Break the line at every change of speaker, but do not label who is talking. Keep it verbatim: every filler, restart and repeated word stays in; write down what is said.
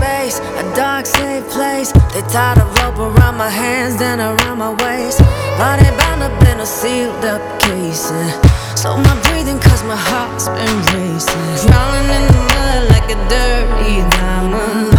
space, a dark, safe place. They tied a rope around my hands, then around my waist. Body bound up in a sealed up casing. So my breathing, cause my heart's been racing. Drowning in the mud like a dirty diamond.